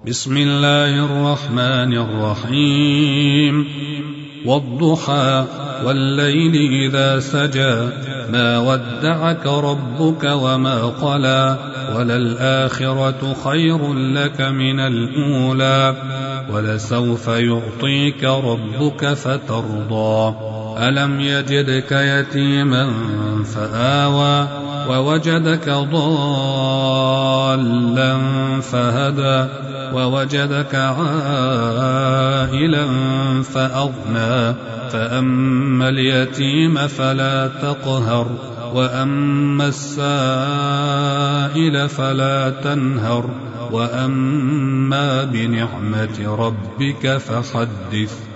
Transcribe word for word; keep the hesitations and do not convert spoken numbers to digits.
بسم الله الرحمن الرحيم والضحى والليل إذا سجى ما ودعك ربك وما قلى وللآخرة خير لك من الأولى ولسوف يعطيك ربك فترضى ألم يجدك يتيما فآوى ووجدك ضالا فهدى ووجدك عائلا فأغنى فأما اليتيم فلا تقهر وأما السائل فلا تنهر وأما بنعمة ربك فحدث.